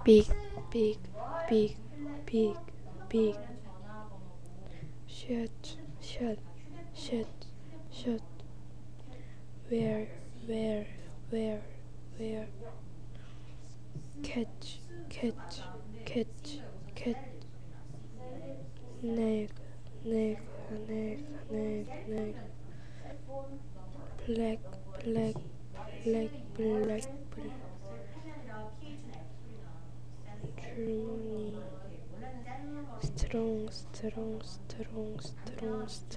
big, big, big, big, big. Shut, shut, shut, shut. Where, where, where, where. Catch, catch, catch, catch. Neck, neck, neck, neck, neck. Black, black, black, black, black. Germany. Strong, strong, strong, strong, strong.